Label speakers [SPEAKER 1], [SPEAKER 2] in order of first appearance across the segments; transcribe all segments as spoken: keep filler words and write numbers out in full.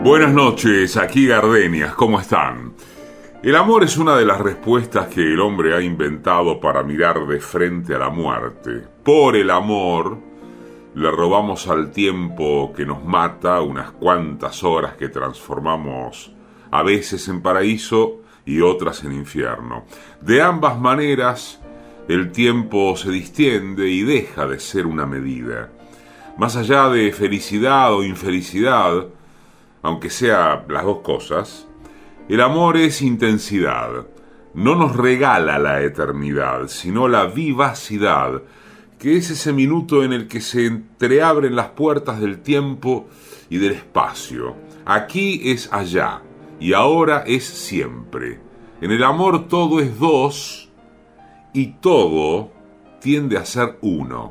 [SPEAKER 1] Buenas noches, aquí Gardenias, ¿cómo están? El amor es una de las respuestas que el hombre ha inventado para mirar de frente a la muerte. Por el amor le robamos al tiempo que nos mata unas cuantas horas que transformamos a veces en paraíso y otras en infierno. De ambas maneras, el tiempo se distiende y deja de ser una medida. Más allá de felicidad o infelicidad, aunque sea las dos cosas, el amor es intensidad. No nos regala la eternidad, sino la vivacidad, que es ese minuto en el que se entreabren las puertas del tiempo y del espacio. Aquí es allá, y ahora es siempre. En el amor todo es dos, y todo tiende a ser uno.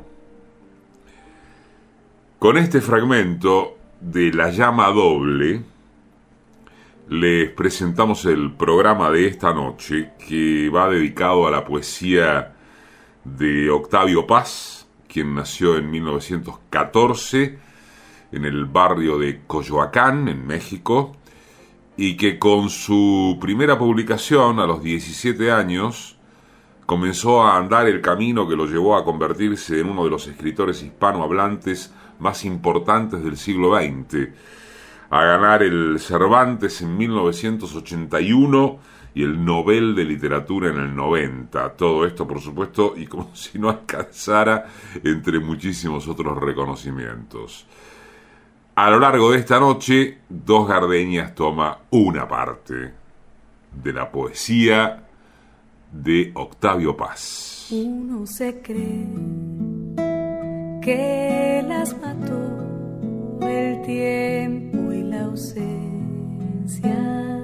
[SPEAKER 1] Con este fragmento de La llama doble, les presentamos el programa de esta noche, que va dedicado a la poesía de Octavio Paz, quien nació en mil novecientos catorce en el barrio de Coyoacán, en México, y que con su primera publicación a los diecisiete años comenzó a andar el camino que lo llevó a convertirse en uno de los escritores hispanohablantes más importantes del siglo veinte, a ganar el Cervantes en mil novecientos ochenta y uno y el Nobel de Literatura en el noventa. Todo esto, por supuesto, y como si no alcanzara, entre muchísimos otros reconocimientos. A lo largo de esta noche, Dos Gardenias toma una parte de la poesía de Octavio Paz.
[SPEAKER 2] Uno se cree que las mató el tiempo y la ausencia,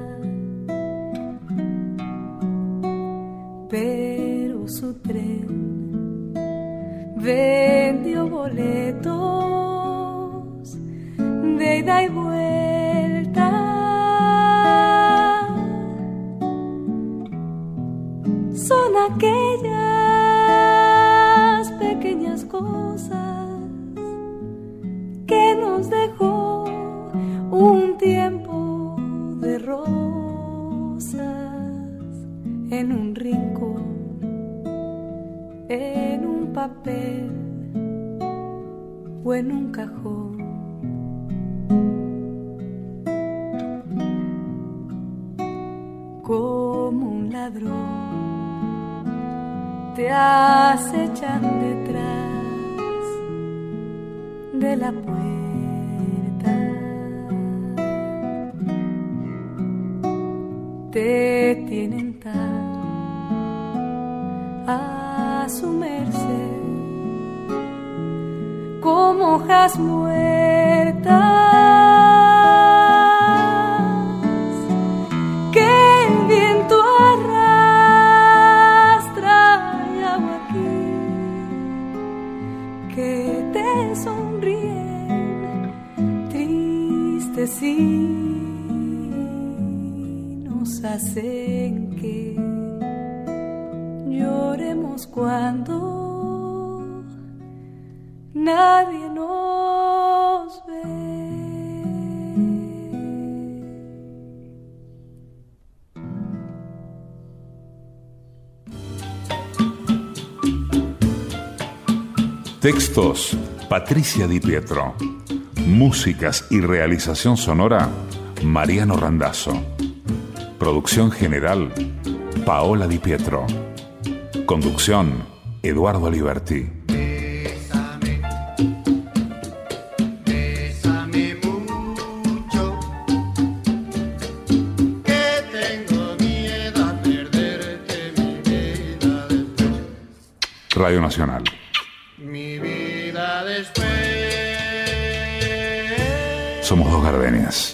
[SPEAKER 2] pero su tren vendió boletos de ida y vuelta. Son aquellas pequeñas cosas que nos dejó un tiempo de rosas en un rincón, en un papel o en un cajón. Como un ladrón te acechan detrás de la puerta. Te tienen tan a su merced como hojas muertas que el viento arrastra y agua aquí, que te sonríen tristes y nos hacen que lloremos cuando nadie nos ve.
[SPEAKER 1] Textos: Patricia Di Pietro. Músicas y realización sonora: Mariano Randazzo. Producción general: Paola Di Pietro. Conducción: Eduardo Aliberti.
[SPEAKER 3] Bésame, bésame mucho, que tengo miedo a perderte mi vida después.
[SPEAKER 1] Radio Nacional.
[SPEAKER 3] Mi vida después.
[SPEAKER 1] Somos Dos Gardenias.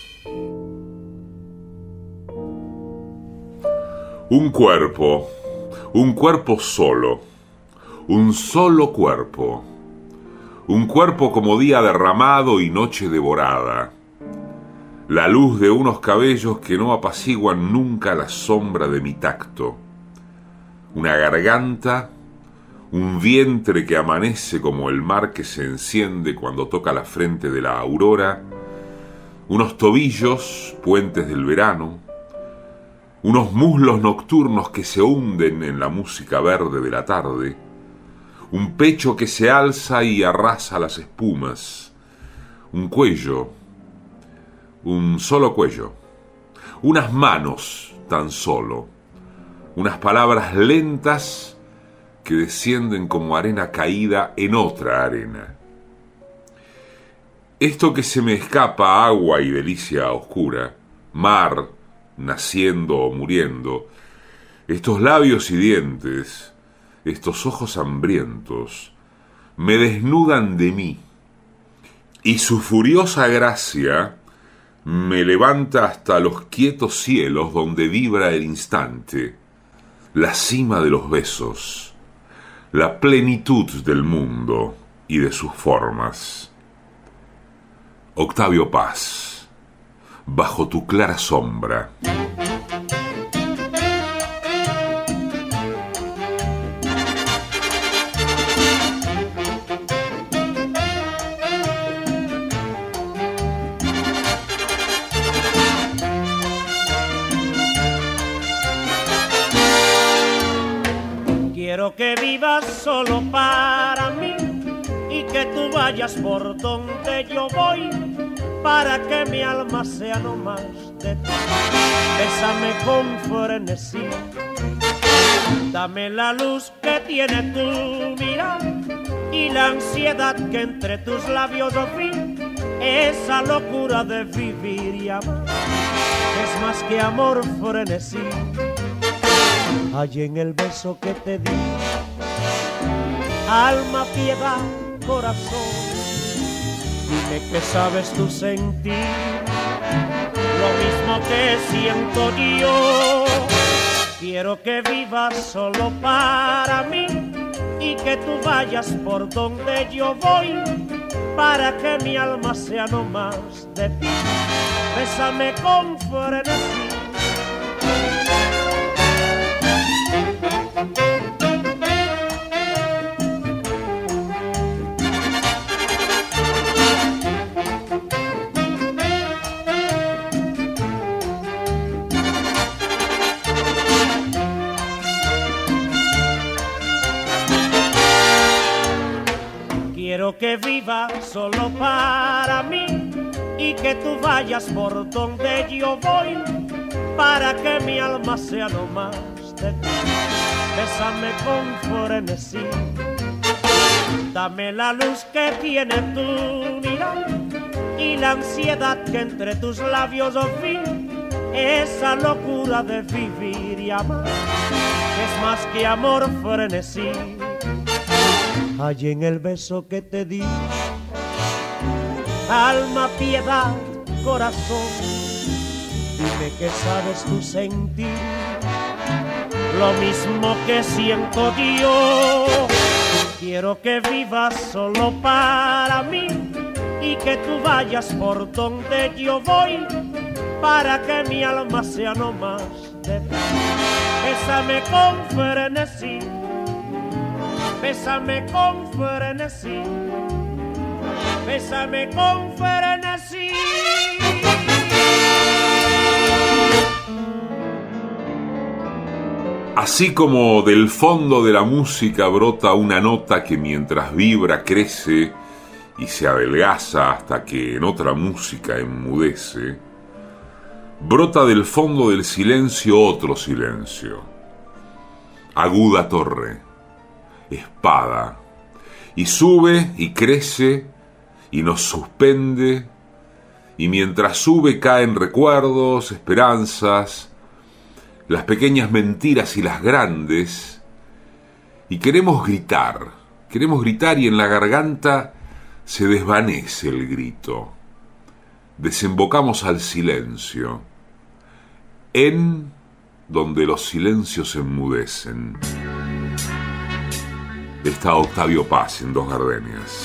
[SPEAKER 1] Un cuerpo, un cuerpo solo, un solo cuerpo, un cuerpo como día derramado y noche devorada, la luz de unos cabellos que no apaciguan nunca la sombra de mi tacto, una garganta, un vientre que amanece como el mar que se enciende cuando toca la frente de la aurora, unos tobillos, puentes del verano, unos muslos nocturnos que se hunden en la música verde de la tarde, un pecho que se alza y arrasa las espumas, un cuello, un solo cuello, unas manos tan solo, unas palabras lentas que descienden como arena caída en otra arena. Esto que se me escapa, agua y delicia oscura, mar, naciendo o muriendo, estos labios y dientes, estos ojos hambrientos, me desnudan de mí, y su furiosa gracia me levanta hasta los quietos cielos donde vibra el instante, la cima de los besos, la plenitud del mundo y de sus formas. Octavio Paz, bajo tu clara sombra.
[SPEAKER 4] Quiero que vivas solo para mí y que tú vayas por donde yo voy, para que mi alma sea no más de ti. Bésame con frenesí, dame la luz que tiene tu mirada y la ansiedad que entre tus labios vi, esa locura de vivir y amar, es más que amor frenesí. Hay en el beso que te di, alma, piedad, corazón, dime que sabes tú sentir lo mismo que siento yo. Quiero que vivas solo para mí y que tú vayas por donde yo voy, para que mi alma sea no más de ti. Bésame con frenesí, quiero que viva solo para mí y que tú vayas por donde yo voy, para que mi alma sea no más de ti. Bésame con frenesí, dame la luz que tiene tu mirada y la ansiedad que entre tus labios vi, esa locura de vivir y amar, que es más que amor frenesí. Hay en el beso que te di, alma, piedad, corazón, dime que sabes tú sentir lo mismo que siento yo. Quiero que vivas solo para mí y que tú vayas por donde yo voy, para que mi alma sea no más de ti. Bésame con frenesí, bésame con frenesí, bésame con frenesí.
[SPEAKER 1] Así como del fondo de la música brota una nota que mientras vibra crece y se adelgaza hasta que en otra música enmudece, brota del fondo del silencio otro silencio. Aguda torre, espada, y sube y crece y nos suspende, y mientras sube caen recuerdos, esperanzas, las pequeñas mentiras y las grandes, y queremos gritar, queremos gritar y en la garganta se desvanece el grito. Desembocamos al silencio, en donde los silencios enmudecen. Está Octavio Paz en Dos Gardenias.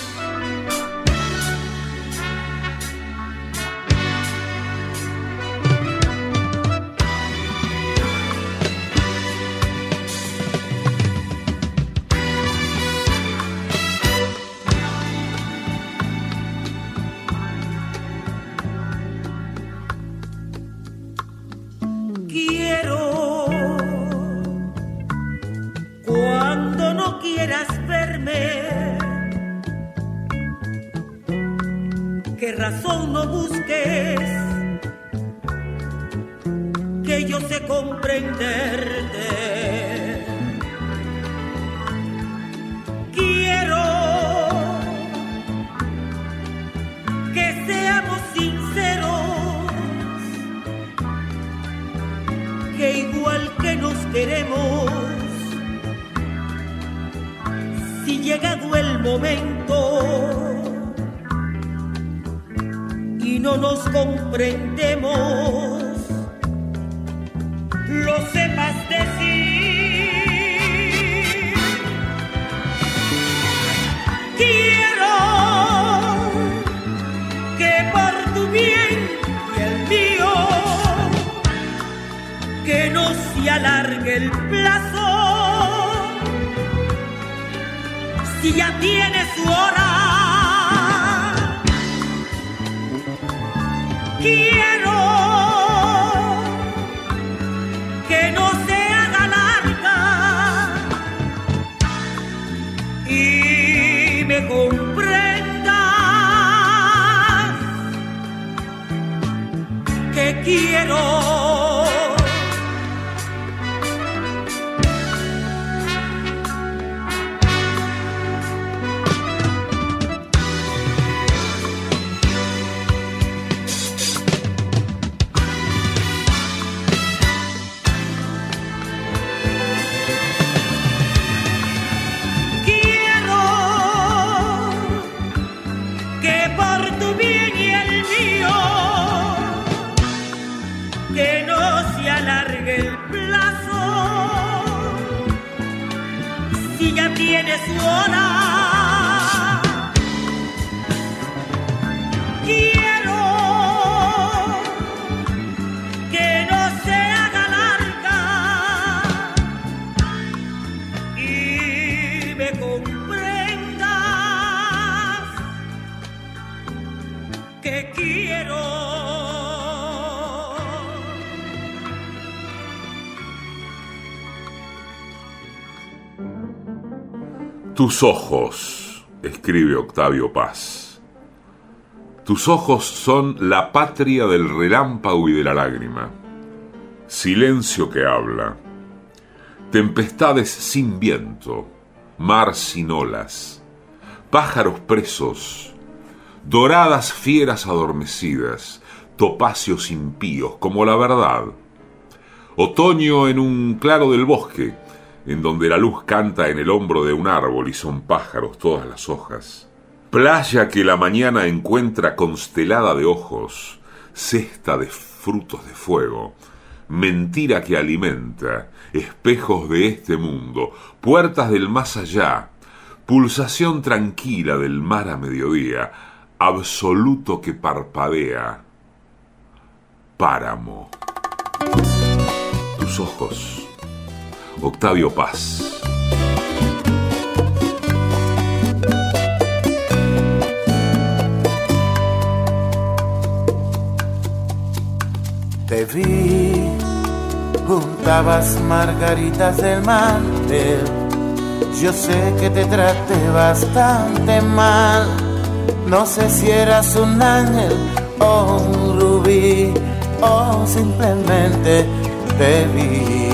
[SPEAKER 5] qué razón no busques, que yo sé comprenderte. Quiero que seamos sinceros, que igual que nos queremos, si llegado el momento y no nos comprendemos, lo sepas decir. Quiero que por tu bien y el mío, que no se alargue el plazo, si ya tiene su hora. Quiero que no se haga larga y me comprendas que quiero. Tiene su hora. Quiero que no se haga larga y me comprendas que quiero.
[SPEAKER 1] Tus ojos, escribe Octavio Paz. Tus ojos son la patria del relámpago y de la lágrima. Silencio que habla. Tempestades sin viento, mar sin olas, pájaros presos, doradas fieras adormecidas, topacios impíos como la verdad. Otoño en un claro del bosque, en donde la luz canta en el hombro de un árbol y son pájaros todas las hojas. Playa que la mañana encuentra constelada de ojos, cesta de frutos de fuego, mentira que alimenta, espejos de este mundo, puertas del más allá, pulsación tranquila del mar a mediodía, absoluto que parpadea, páramo. Tus ojos. Octavio Paz.
[SPEAKER 6] Te vi, juntabas margaritas del mantel. Yo sé que te traté bastante mal. No sé si eras un ángel o un rubí, o simplemente te vi.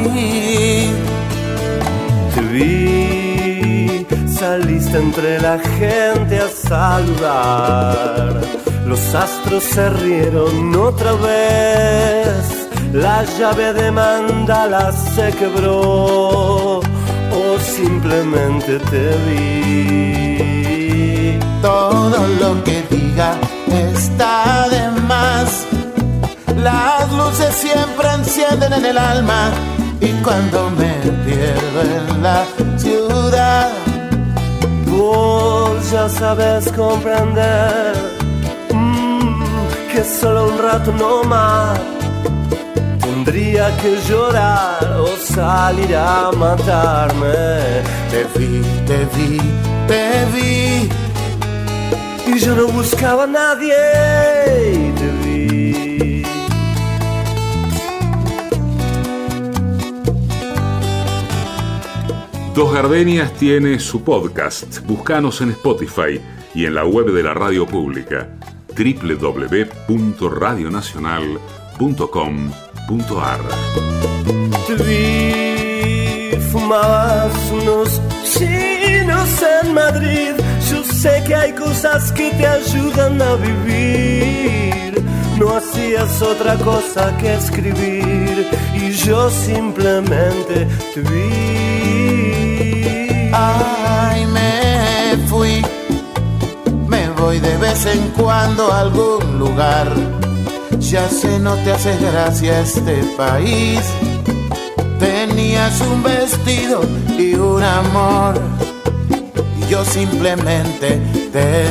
[SPEAKER 7] Te vi, saliste entre la gente a saludar. Los astros se rieron otra vez. La llave de mandala se quebró, o simplemente te vi.
[SPEAKER 6] Todo lo que diga está de más. Las luces siempre encienden en el alma. Y cuando me pierdo en la ciudad,
[SPEAKER 7] vos ya sabes comprender mmm, que solo un rato no más tendría que llorar o salir a matarme.
[SPEAKER 6] te vi, te vi, te vi.
[SPEAKER 7] Y yo no buscaba a nadie y te vi.
[SPEAKER 1] Dos Gardenias tiene su podcast. Búscanos en Spotify y en la web de la radio pública doble u doble u doble u punto radio nacional punto com punto a r.
[SPEAKER 7] Te vi, fumabas unos chinos en Madrid. Yo sé que hay cosas que te ayudan a vivir. No hacías otra cosa que escribir y yo simplemente te vi.
[SPEAKER 6] Ay, me fui, me voy de vez en cuando a algún lugar. Ya sé, no te hace gracia este país. Tenías un vestido y un amor y yo simplemente te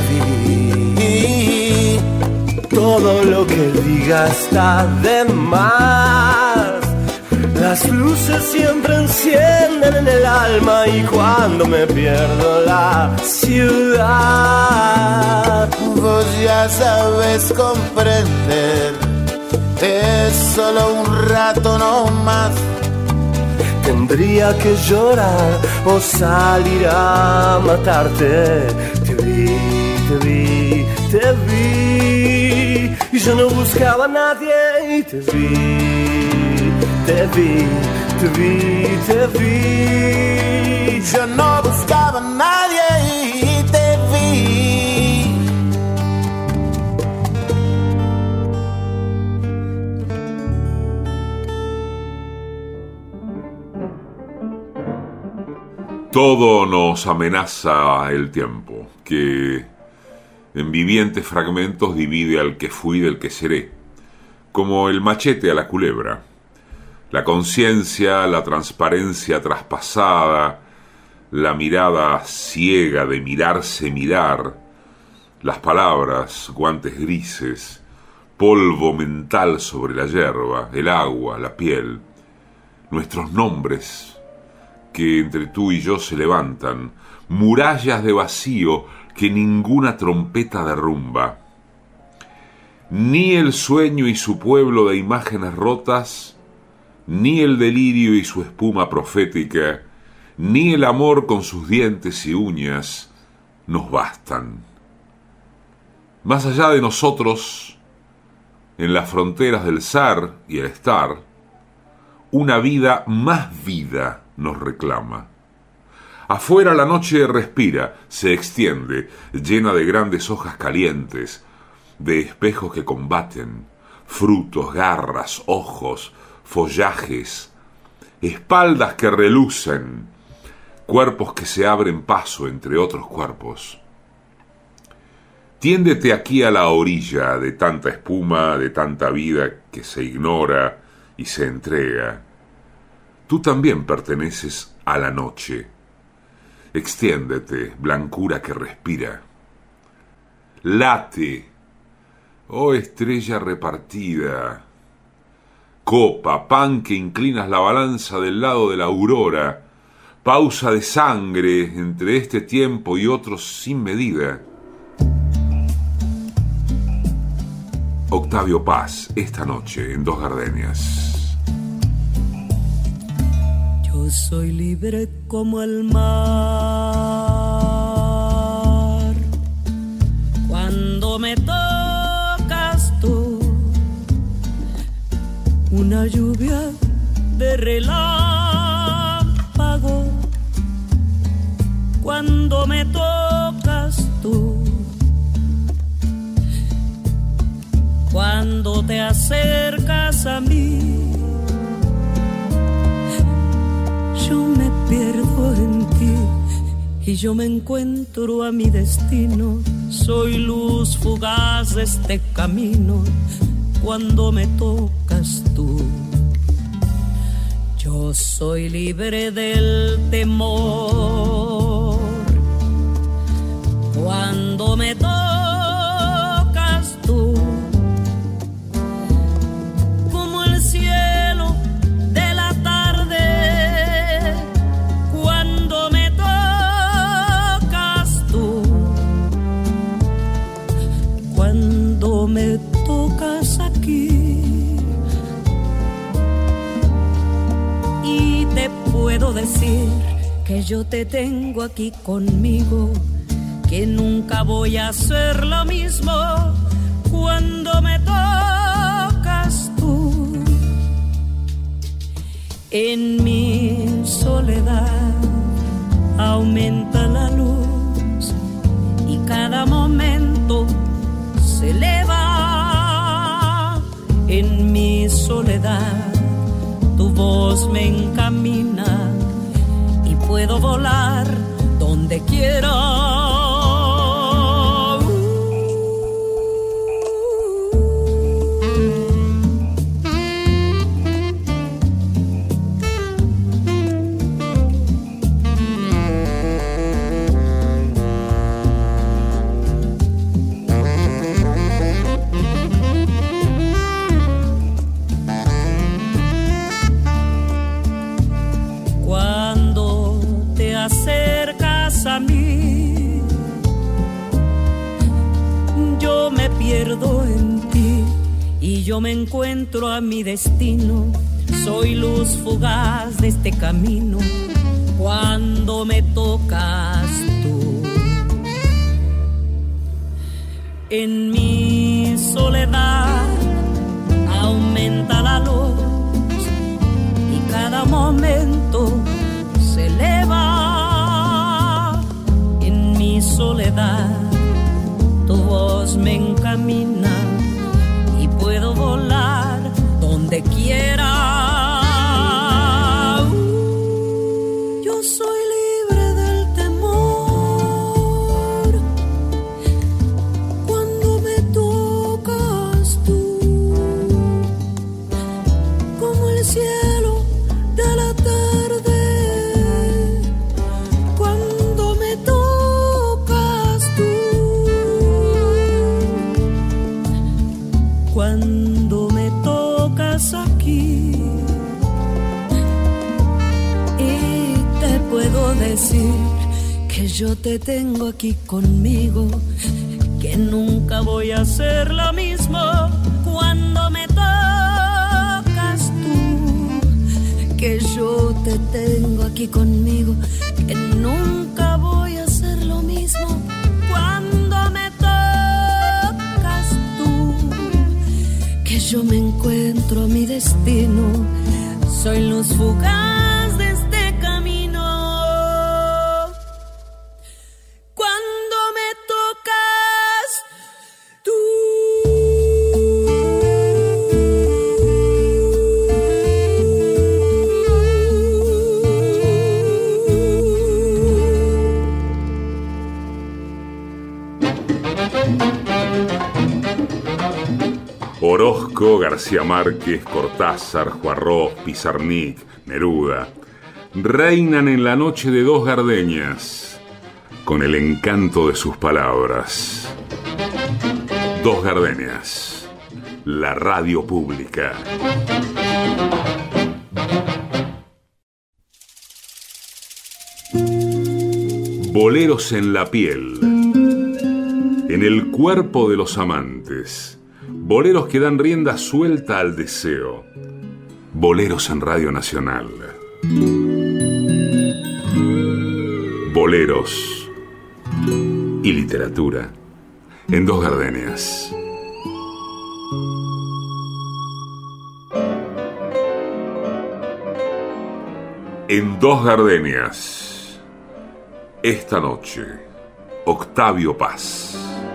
[SPEAKER 6] vi.
[SPEAKER 7] Todo lo que diga está de más. Las luces siempre encienden en el alma y cuando me pierdo la ciudad.
[SPEAKER 6] Vos ya sabes comprender, es solo un rato no más.
[SPEAKER 7] Tendría que llorar o salir a matarte. Te vi, te vi, te vi. Y yo no buscaba a nadie y te vi, te vi, te vi, te vi.
[SPEAKER 6] Yo no buscaba a nadie y te vi.
[SPEAKER 1] Todo nos amenaza el tiempo, que en vivientes fragmentos divide al que fui del que seré, como el machete a la culebra. La conciencia, la transparencia traspasada, la mirada ciega de mirarse mirar, las palabras, guantes grises, polvo mental sobre la hierba, el agua, la piel, nuestros nombres que entre tú y yo se levantan, murallas de vacío que ninguna trompeta derrumba. Ni el sueño y su pueblo de imágenes rotas, ni el delirio y su espuma profética, ni el amor con sus dientes y uñas nos bastan. Más allá de nosotros, en las fronteras del ser y el estar, una vida más vida nos reclama. Afuera la noche respira, se extiende, llena de grandes hojas calientes, de espejos que combaten, frutos, garras, ojos, follajes, espaldas que relucen, cuerpos que se abren paso entre otros cuerpos. Tiéndete aquí a la orilla de tanta espuma, de tanta vida que se ignora y se entrega. Tú también perteneces a la noche. Extiéndete, blancura que respira. Late, oh estrella repartida. Copa, pan que inclinas la balanza del lado de la aurora. Pausa de sangre entre este tiempo y otros sin medida. Octavio Paz, esta noche en Dos Gardenias.
[SPEAKER 5] Yo soy libre como el mar. Cuando me tocas tú, una lluvia de relámpago. Cuando me tocas tú, cuando te acercas a mí, yo me pierdo en ti y yo me encuentro a mi destino. Soy luz fugaz de este camino cuando me tocas tú. Yo soy libre del temor cuando me tocas tú. Como el cielo de la tarde cuando me tocas tú. Cuando me tocas aquí. Y te puedo decir que yo te tengo aquí conmigo, que nunca voy a hacer lo mismo cuando me tocas tú. En mi soledad aumenta la luz y cada momento se eleva. En mi soledad tu voz me encamina y puedo volar donde quiera. Pierdo en ti y yo me encuentro a mi destino. Soy luz fugaz de este camino cuando me tocas tú. En mi soledad aumenta la luz y cada momento se eleva. En mi soledad tu voz me encamina y puedo volar donde quiera. Yo soy libre del temor cuando me tocas tú, como el cielo de la tarde cuando me tocas tú. Cuando me tocas aquí y te puedo decir que yo te tengo aquí conmigo, que nunca voy a hacer lo mismo cuando me tocas tú, que yo te tengo aquí conmigo, que nunca voy a hacer lo mismo cuando me tocas tú, que yo me encuentro a mi destino, soy luz fugaz de este camino. Cuando me tocas tú.
[SPEAKER 1] Orozco, García Márquez, Cortázar, Juarros, Pizarnik, Neruda reinan en la noche de Dos Gardenias con el encanto de sus palabras. Dos Gardenias, la radio pública. Boleros en la piel, en el cuerpo de los amantes. Boleros que dan rienda suelta al deseo. Boleros en Radio Nacional. Boleros y literatura en Dos Gardenias. En Dos Gardenias, esta noche, Octavio Paz.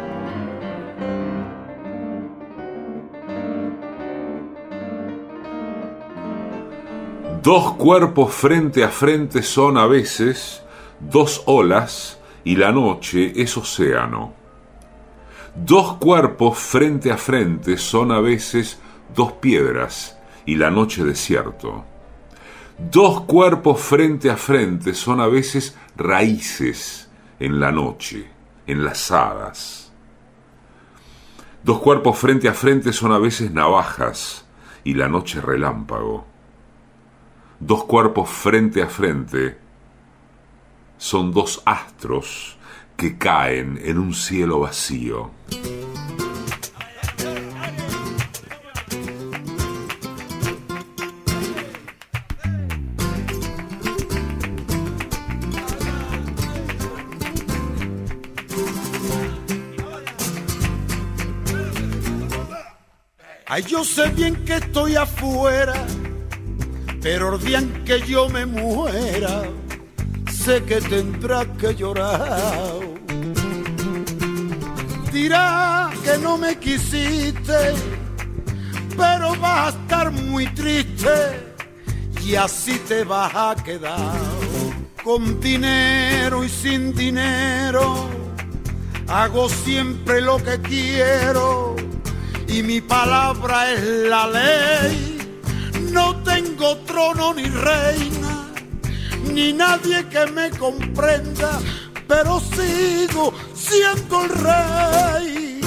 [SPEAKER 1] Dos cuerpos frente a frente son a veces dos olas y la noche es océano. Dos cuerpos frente a frente son a veces dos piedras y la noche desierto. Dos cuerpos frente a frente son a veces raíces en la noche, enlazadas. Dos cuerpos frente a frente son a veces navajas y la noche relámpago. Dos cuerpos frente a frente son dos astros que caen en un cielo vacío.
[SPEAKER 8] Ay, yo sé bien que estoy afuera, pero el día en que yo me muera, sé que tendrás que llorar. Dirás que no me quisiste, pero vas a estar muy triste y así te vas a quedar. Con dinero y sin dinero, hago siempre lo que quiero y mi palabra es la ley. No tengo trono ni reina, ni nadie que me comprenda, pero sigo siendo el rey.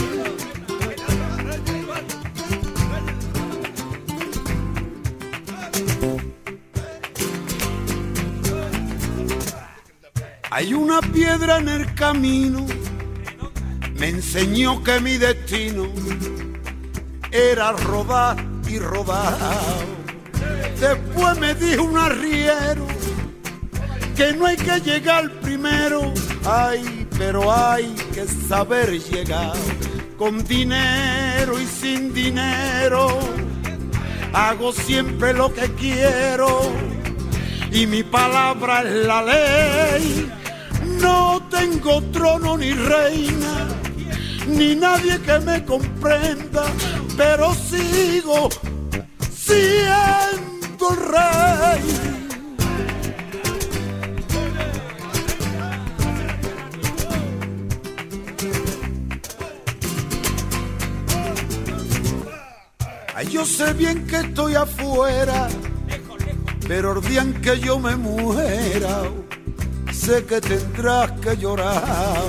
[SPEAKER 8] Hay una piedra en el camino, me enseñó que mi destino era rodar y rodar. Después me dijo un arriero que no hay que llegar primero, ay, pero hay que saber llegar. Con dinero y sin dinero, hago siempre lo que quiero y mi palabra es la ley. No tengo trono ni reina, ni nadie que me comprenda, pero sigo siendo el rey. Ay, yo sé bien que estoy afuera, pero el día en que yo me muera, sé que tendrás que llorar.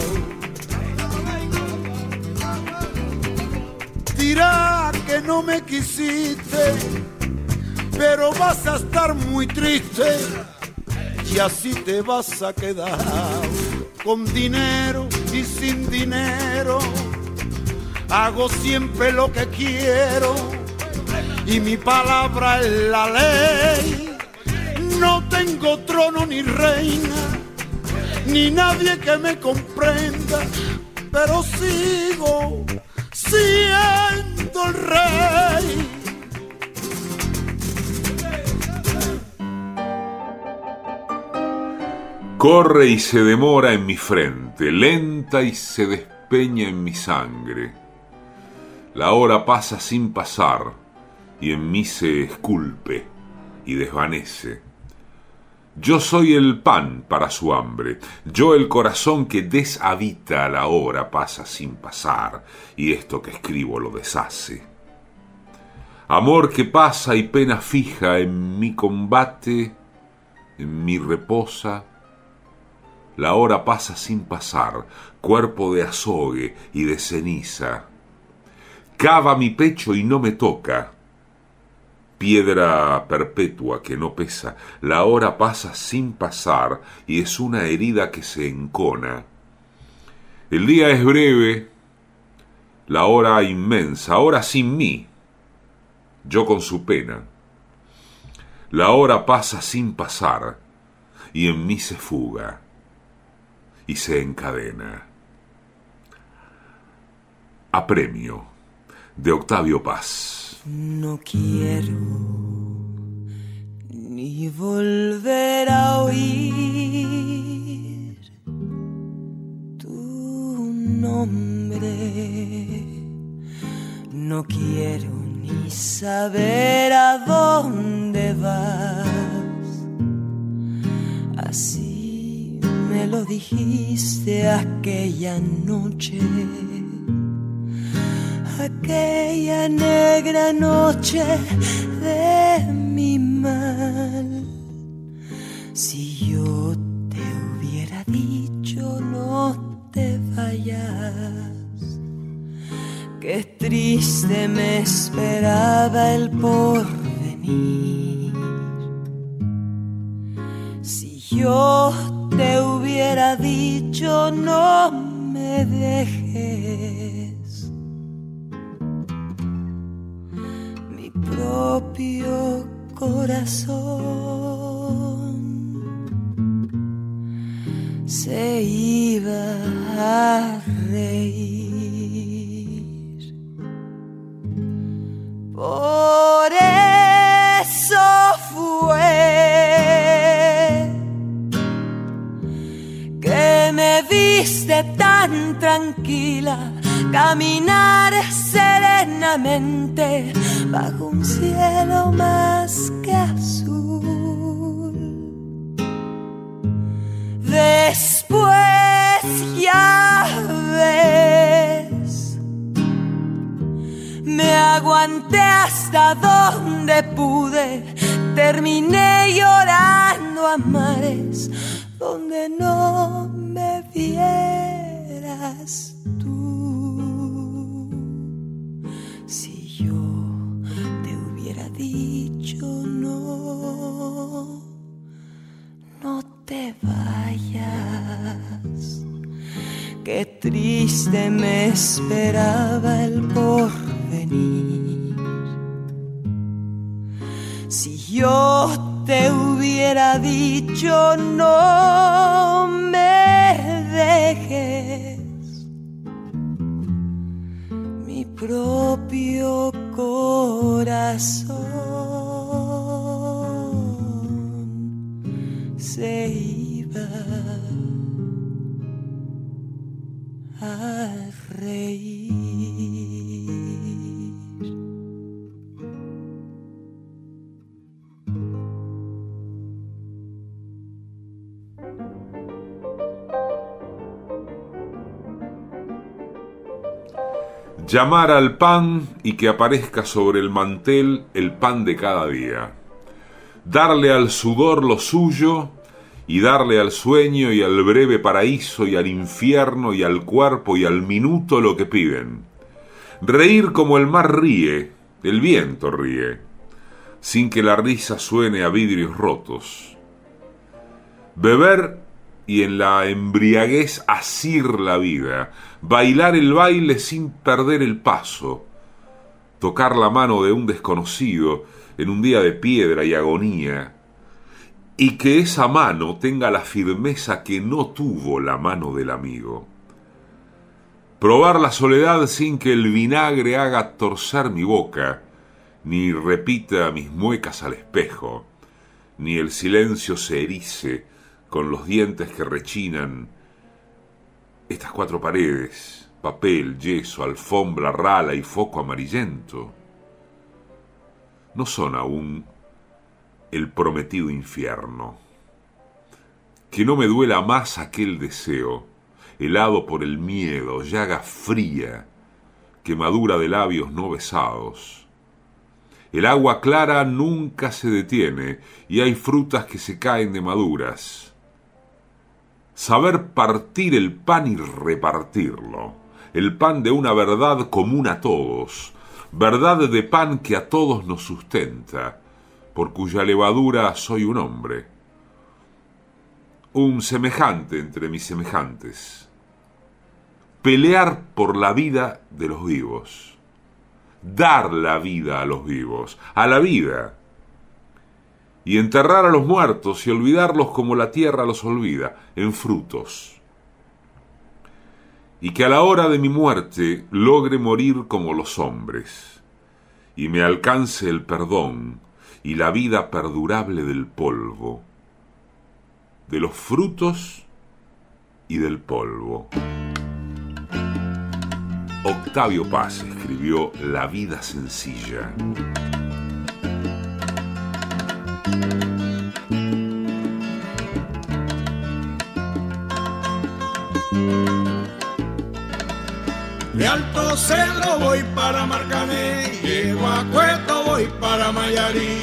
[SPEAKER 8] Dirás que no me quisiste, pero vas a estar muy triste y así te vas a quedar. Con dinero y sin dinero, hago siempre lo que quiero y mi palabra es la ley. No tengo trono ni reina, ni nadie que me comprenda, pero sigo siendo el rey.
[SPEAKER 1] Corre y se demora en mi frente, lenta y se despeña en mi sangre. La hora pasa sin pasar y en mí se esculpe y desvanece. Yo soy el pan para su hambre, yo el corazón que deshabita. La hora pasa sin pasar y esto que escribo lo deshace. Amor que pasa y pena fija en mi combate, en mi reposa. La hora pasa sin pasar, cuerpo de azogue y de ceniza. Cava mi pecho y no me toca, piedra perpetua que no pesa. La hora pasa sin pasar y es una herida que se encona. El día es breve, la hora inmensa, ahora sin mí, yo con su pena. La hora pasa sin pasar y en mí se fuga y se encadena. Apremio, de Octavio Paz.
[SPEAKER 5] No quiero ni volver a oír tu nombre. No quiero ni saber a dónde vas. Así me lo dijiste aquella noche, aquella negra noche de mi mal. Si yo te hubiera dicho no te vayas, qué triste me esperaba el porvenir. Si yo te hubiera dicho no me dejes, mi propio corazón se iba a reír. tan tranquila, caminar serenamente bajo un cielo más que azul. Después ya ves, me aguanté hasta donde pude, terminé llorando a mares donde no me vieras tú. Si yo te hubiera dicho no, no te vayas, qué triste me esperaba el porvenir. Si yo te hubiera dicho no me dejes, mi propio corazón se iba a reír.
[SPEAKER 1] Llamar al pan y que aparezca sobre el mantel el pan de cada día. Darle al sudor lo suyo y darle al sueño y al breve paraíso y al infierno y al cuerpo y al minuto lo que piden. Reír como el mar ríe, el viento ríe, sin que la risa suene a vidrios rotos. Beber y en la embriaguez asir la vida, bailar el baile sin perder el paso, tocar la mano de un desconocido en un día de piedra y agonía, y que esa mano tenga la firmeza que no tuvo la mano del amigo. Probar la soledad sin que el vinagre haga torcer mi boca, ni repita mis muecas al espejo, ni el silencio se erice con los dientes que rechinan estas cuatro paredes, papel, yeso, alfombra rala y foco amarillento. No son aún el prometido infierno. Que no me duela más aquel deseo, helado por el miedo, llaga fría, quemadura de labios no besados. El agua clara nunca se detiene y hay frutas que se caen de maduras. Saber partir el pan y repartirlo, el pan de una verdad común a todos, verdad de pan que a todos nos sustenta, por cuya levadura soy un hombre, un semejante entre mis semejantes. Pelear por la vida de los vivos, dar la vida a los vivos, a la vida, y enterrar a los muertos y olvidarlos como la tierra los olvida, en frutos. Y que a la hora de mi muerte logre morir como los hombres, y me alcance el perdón y la vida perdurable del polvo, de los frutos y del polvo. Octavio Paz escribió La vida sencilla.
[SPEAKER 8] De Alto Cedro voy para Marcané, llego a Cueto voy para Mayarí.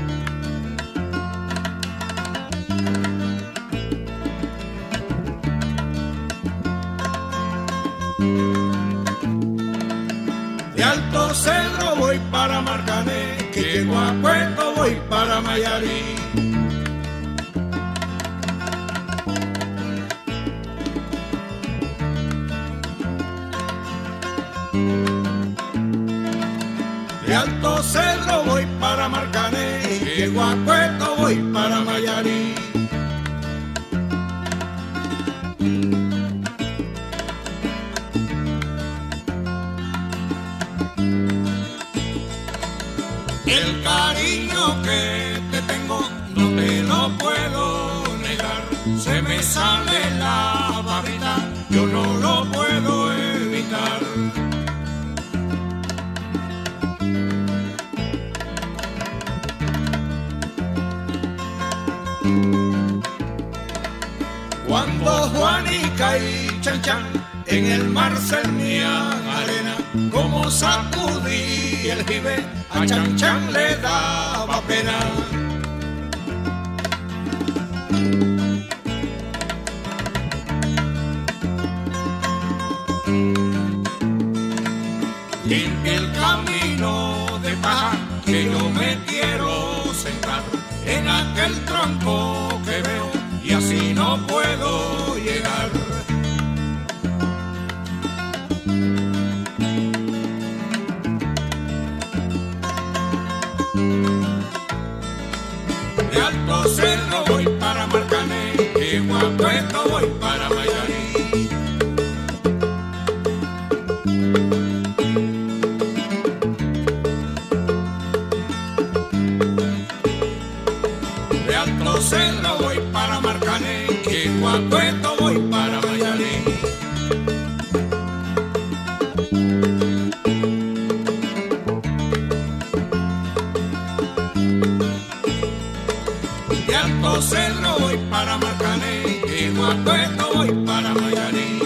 [SPEAKER 8] De Alto Cedro voy para Marcané, llego a Cueto voy para Mayarí. De Alto Cedro voy para Marcané, llego a Cueto voy para Mayarí. El cariño que te tengo no te lo puedo negar, se me sale la babita, yo no lo puedo
[SPEAKER 9] y chan chan, en el mar cernía arena, como sacudí el jibe, a chan chan le daba pena. Limpia el camino de paja, que yo me quiero sentar en aquel tronco que veo y así no puedo llegar. De Alto Cerro voy para Marcané, de Guapueto voy para Mayarí. De Alto Cerro voy para Marcané, que Guapueto voy para Mayarí. De Alto Cerro voy para Marcané, de Guapueto voy para Mayarí.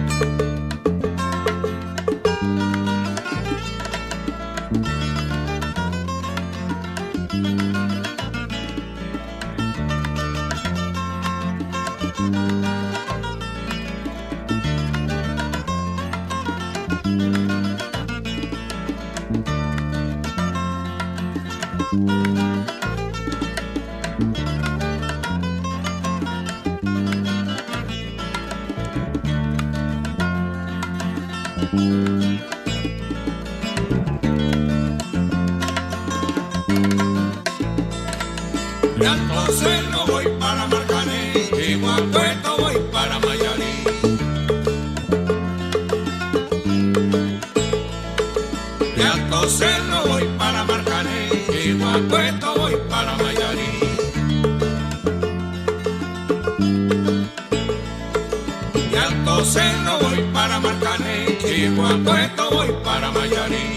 [SPEAKER 9] De Alto Cerro voy para Marcané, de Guapueto voy para Mayarí. De Alto Cerro voy para Marcané, de Guapueto voy para Mayarí. De Alto Cerro voy para Marcané, de Guapueto voy para Mayarí.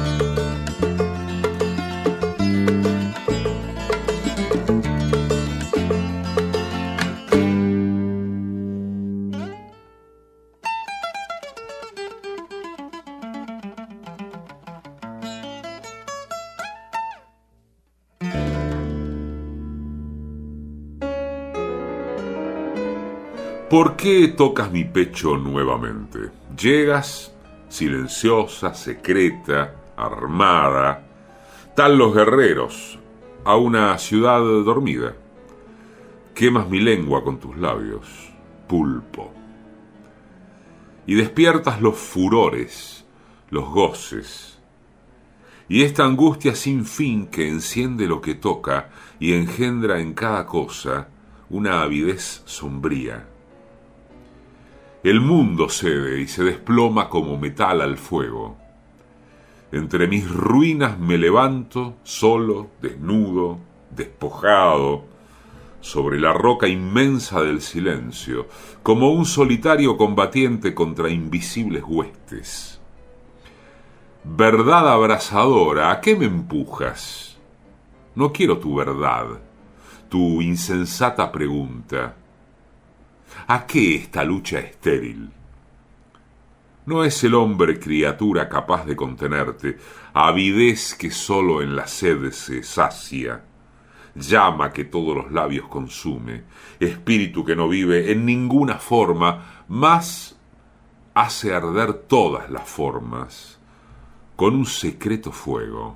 [SPEAKER 1] ¿Por qué tocas mi pecho nuevamente? Llegas, silenciosa, secreta, armada, tal los guerreros, a una ciudad dormida. Quemas mi lengua con tus labios, pulpo. Y despiertas los furores, los goces, y esta angustia sin fin que enciende lo que toca y engendra en cada cosa una avidez sombría. El mundo cede y se desploma como metal al fuego. Entre mis ruinas me levanto, solo, desnudo, despojado, sobre la roca inmensa del silencio, como un solitario combatiente contra invisibles huestes. Verdad abrasadora, ¿a qué me empujas? No quiero tu verdad, tu insensata pregunta. ¿A qué esta lucha estéril? No es el hombre criatura capaz de contenerte, avidez que solo en la sed se sacia, llama que todos los labios consume, espíritu que no vive en ninguna forma, mas hace arder todas las formas con un secreto fuego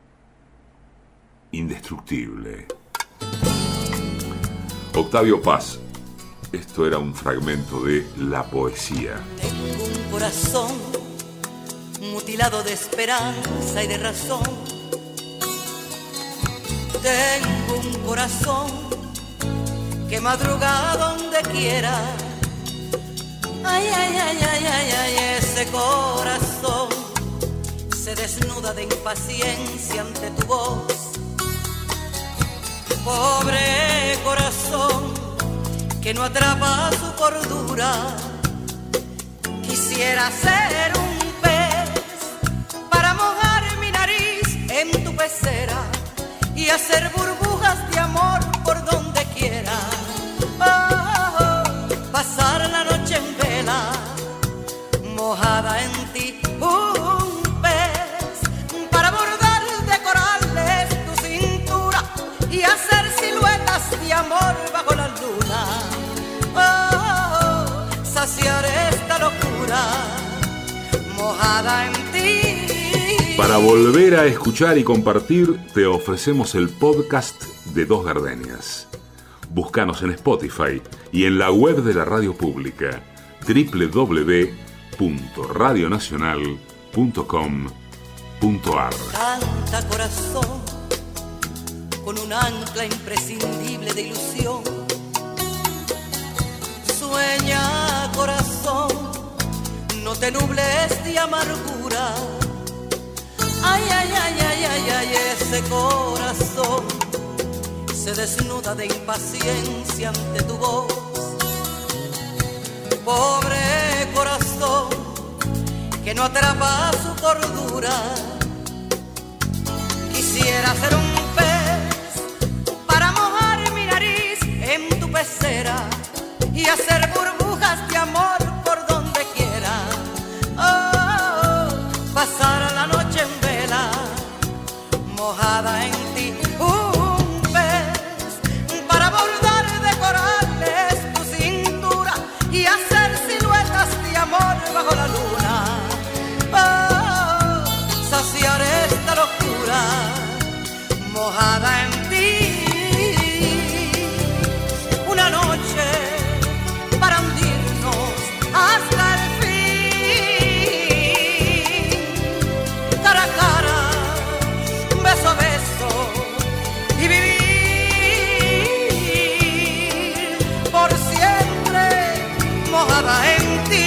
[SPEAKER 1] indestructible. Octavio Paz. Esto era un fragmento de La Poesía.
[SPEAKER 10] Tengo un corazón mutilado de esperanza y de razón. Tengo un corazón que madruga donde quiera. Ay, ay, ay, ay, ay, ay, ese corazón se desnuda de impaciencia ante tu voz. Pobre corazón que no atrapa su cordura, quisiera ser un pez para mojar mi nariz en tu pecera y hacer burbujas de amor por donde quiera. Oh, oh, oh, pasar la noche en vela mojada en ti.
[SPEAKER 1] Para volver a escuchar y compartir, te ofrecemos el podcast de Dos Gardenias. Búscanos en Spotify y en la web de la radio pública doble u doble u doble u punto radio nacional punto com punto a r.
[SPEAKER 10] Canta corazón con un ancla imprescindible de ilusión. Sueña corazón, no te nubles de amargura. Ay, ay, ay, ay, ay, ay, ese corazón se desnuda de impaciencia ante tu voz. Pobre corazón que no atrapa su cordura. Quisiera ser un pez para mojar mi nariz en tu pecera y hacer burbujas de amor por donde quiera. Oh, pasar la noche en vela, mojada en ti. Un pez para bordar de corales tu cintura y hacer siluetas de amor bajo la luna. Oh, saciar esta locura, mojada en ti. Una noche para hundirnos hasta el fin, cara a cara, beso a beso, y vivir por siempre mojada en ti.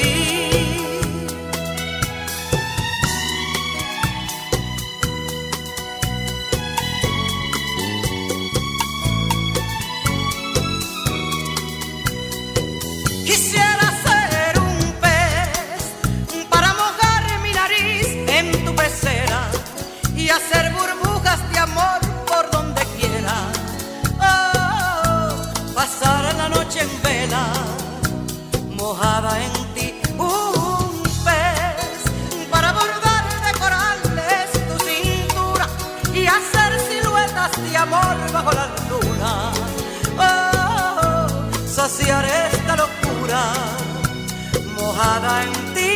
[SPEAKER 10] Quisiera ser un pez para mojar mi nariz en tu pecera y hacer burbujas de amor por donde quiera. Oh, pasar la noche en vela, mojada en ti. Un pez para bordar de corales tu cintura y hacer siluetas de amor bajo la luna. Oh, saciar esta locura, mojada en ti.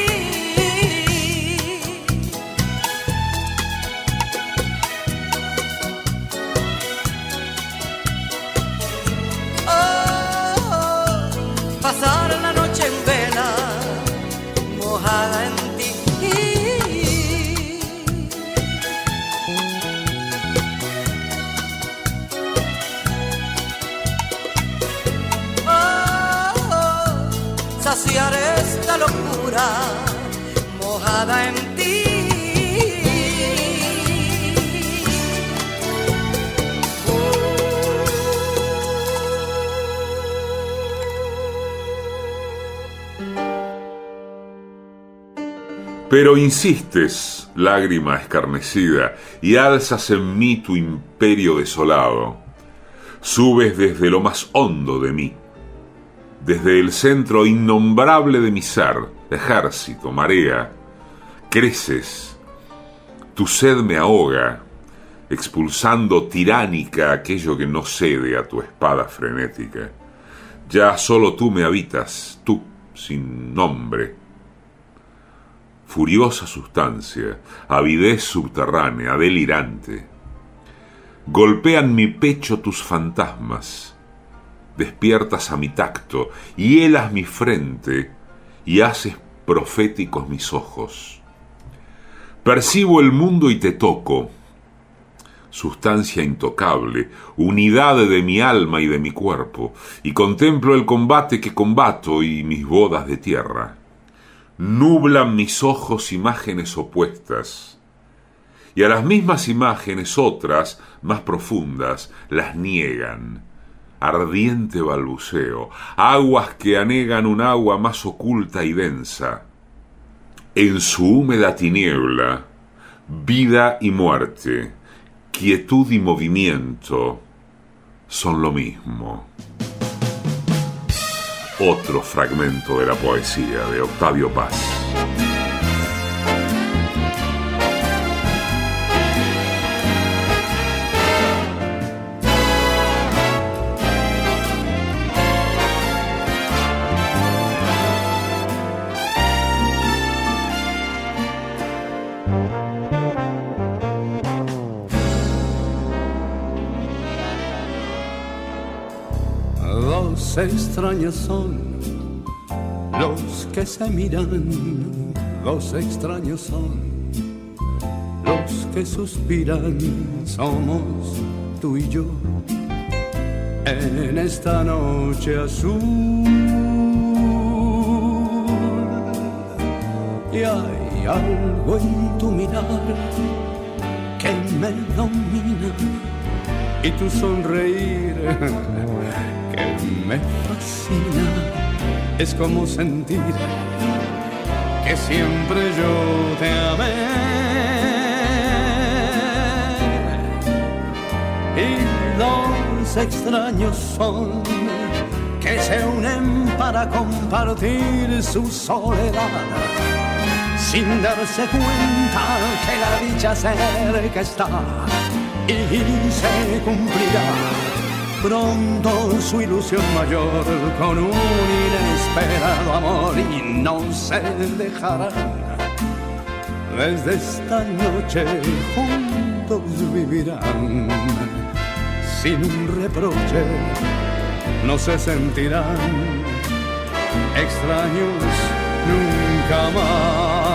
[SPEAKER 10] Oh, pasar la noche en vela, mojada en ti. Saciar esta locura, mojada en ti.
[SPEAKER 1] Pero insistes, lágrima escarnecida, y alzas en mí tu imperio desolado. Subes desde lo más hondo de mí, desde el centro innombrable de mi ser, ejército, marea. Creces, tu sed me ahoga, expulsando tiránica aquello que no cede a tu espada frenética. Ya solo tú me habitas, tú sin nombre. Furiosa sustancia, avidez subterránea, delirante. Golpean mi pecho tus fantasmas. Despiertas a mi tacto, hielas mi frente y haces proféticos mis ojos. Percibo el mundo y te toco, sustancia intocable, unidad de mi alma y de mi cuerpo, y contemplo el combate que combato y mis bodas de tierra. Nublan mis ojos imágenes opuestas, y a las mismas imágenes otras, más profundas, las niegan. Ardiente balbuceo, aguas que anegan un agua más oculta y densa. En su húmeda tiniebla, vida y muerte, quietud y movimiento son lo mismo. Otro fragmento de la poesía de Octavio Paz.
[SPEAKER 11] Dos extraños son los que se miran, dos extraños son los que suspiran, somos tú y yo en esta noche azul. Y hay algo en tu mirar que me domina y tu sonreír que me fascina. Es como sentir que siempre yo te amé. Y dos extraños son que se unen para compartir su soledad, sin darse cuenta que la dicha cerca está y se cumplirá pronto su ilusión mayor con un inesperado amor, y no se dejarán. Desde esta noche juntos vivirán sin reproche, no se sentirán extraños nunca más.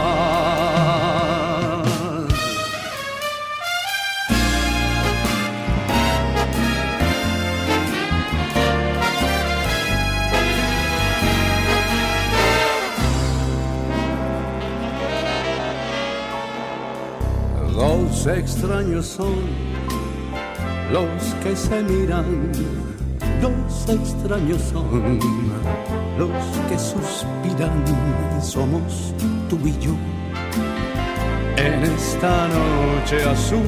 [SPEAKER 11] Dos extraños son los que se miran, dos extraños son los que suspiran, somos tú y yo en esta noche azul.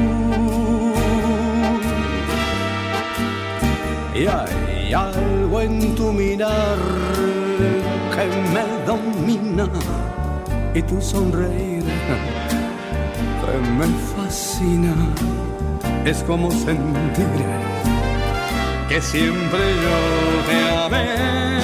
[SPEAKER 11] Y hay algo en tu mirar que me domina y tu sonreír que me fascina. Es como sentir que siempre yo te amé.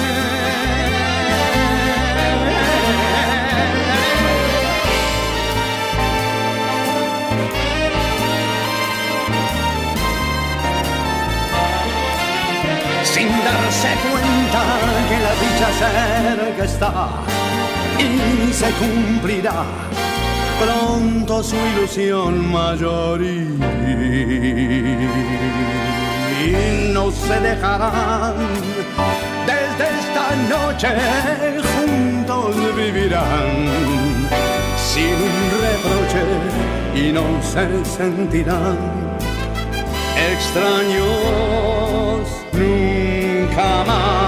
[SPEAKER 11] Sin darse cuenta que la dicha cerca está y se cumplirá pronto su ilusión mayor, y no se dejarán. Desde esta noche juntos vivirán sin reproche y no se sentirán extraños nunca más.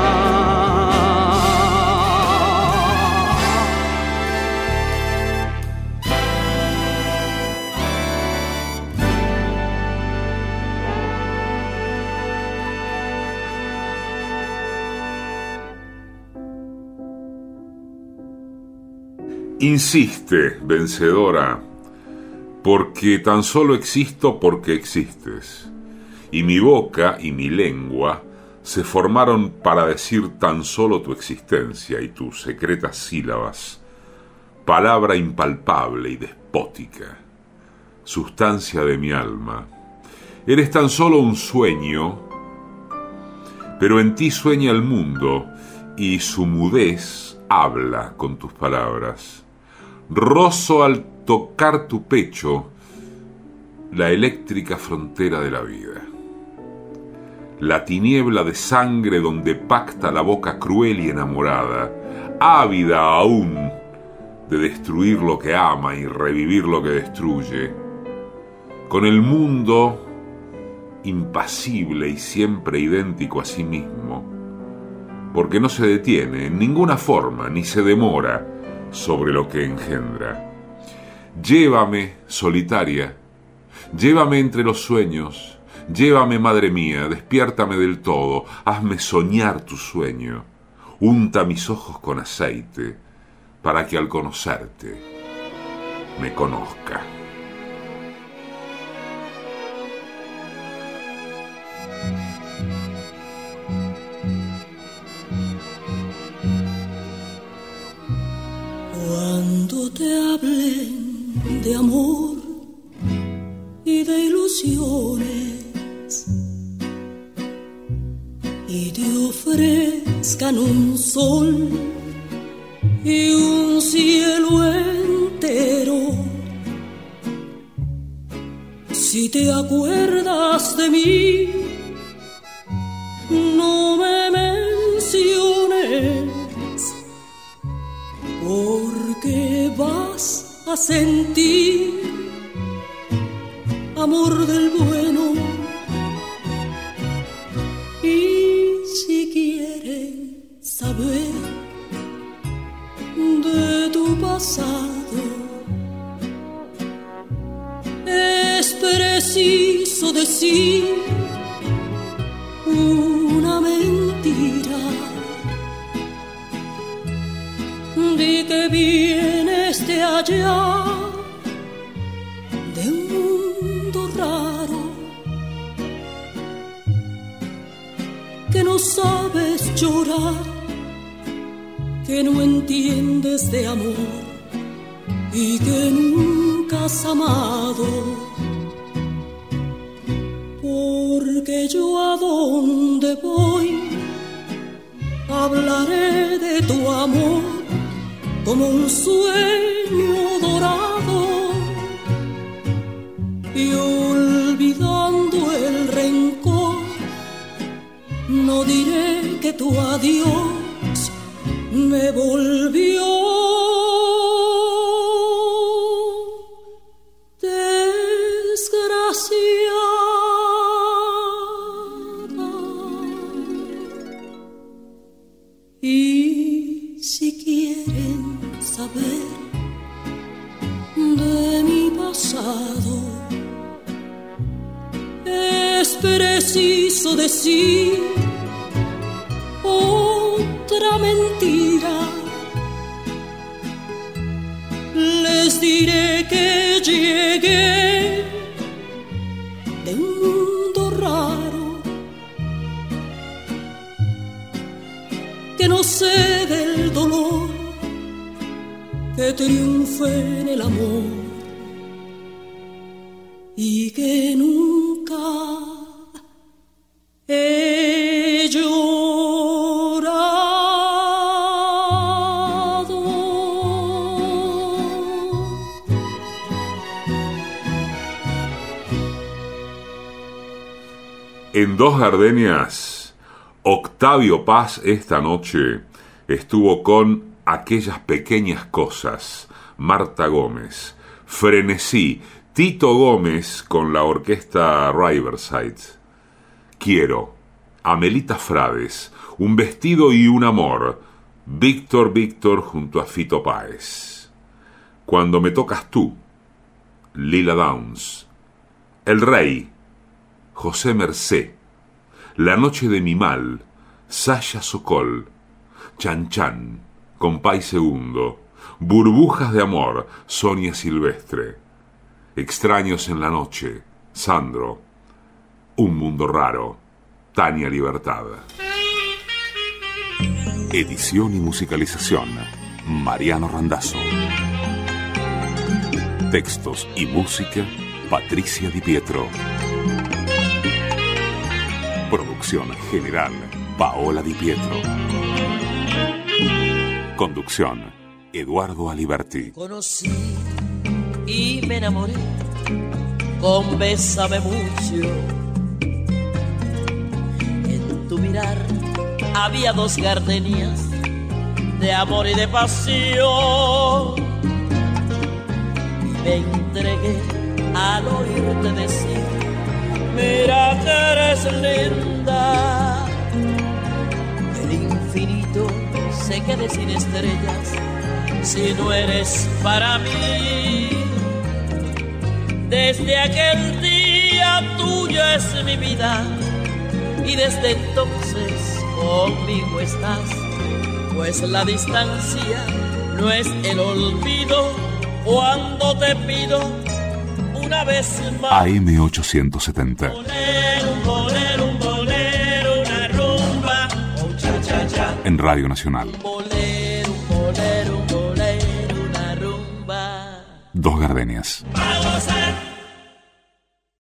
[SPEAKER 1] Insiste, vencedora, porque tan solo existo porque existes, y mi boca y mi lengua se formaron para decir tan solo tu existencia y tus secretas sílabas, palabra impalpable y despótica, sustancia de mi alma. Eres tan solo un sueño, pero en ti sueña el mundo, y su mudez habla con tus palabras. Rozo al tocar tu pecho la eléctrica frontera de la vida, la tiniebla de sangre donde pacta la boca cruel y enamorada, ávida aún de destruir lo que ama y revivir lo que destruye, con el mundo impasible y siempre idéntico a sí mismo, porque no se detiene en ninguna forma ni se demora sobre lo que engendra. Llévame, solitaria, llévame entre los sueños, llévame, madre mía, despiértame del todo, hazme soñar tu sueño, unta mis ojos con aceite, para que al conocerte me conozca.
[SPEAKER 5] Cuando te hablen de amor y de ilusiones y te ofrezcan un sol y un cielo entero. Si te acuerdas de mí, no me menciones, porque vas a sentir amor del bueno. Y si quieren saber de tu pasado, es preciso decir una mentira. Di que vienes de allá, de un mundo raro, que no sabes llorar, que no entiendes de amor y que nunca has amado. Porque yo a donde voy hablaré de tu amor como un sueño dorado, y olvidando el rencor no diré que tu adiós me volvió desgraciada. Y si quieren saber de mi pasado, es preciso decir otra mentira. Les diré que llegué de un mundo raro, que no sé del dolor, que triunfe en el amor y que nunca he llorado.
[SPEAKER 1] En Dos Gardenias, Octavio Paz esta noche estuvo con Aquellas Pequeñas Cosas, Marta Gómez, Frenesí, Tito Gómez con la orquesta Riverside, Quiero, Amelita Frades, Un vestido y un amor, Víctor Víctor junto a Fito Páez, Cuando me tocas tú, Lila Downs, El Rey, José Mercé, La noche de mi mal, Sasha Sokol, Chan Chan, Compay Segundo, Burbujas de amor, Sonia Silvestre, Extraños en la noche, Sandro, Un mundo raro, Tania Libertad.
[SPEAKER 12] Edición y musicalización, Mariano Randazzo. Textos y música, Patricia Di Pietro. Producción general, Paola Di Pietro. Conducción, Eduardo Aliberti.
[SPEAKER 13] Conocí y me enamoré con Bésame mucho. En tu mirar había dos gardenias de amor y de pasión. Y me entregué al oírte decir: mira que eres linda. El infinito se quede sin estrellas si no eres para mí. Desde aquel día tuya es mi vida y desde entonces conmigo estás, pues la distancia no es el olvido cuando te pido una vez más.
[SPEAKER 12] A M ochocientos setenta.
[SPEAKER 13] Bolero, un bolero, un bolero, una rumba, un cha cha cha.
[SPEAKER 12] En Radio Nacional.
[SPEAKER 13] Un bolero, un bolero, un bolero, una rumba.
[SPEAKER 12] Dos gardenias.
[SPEAKER 13] Vamos a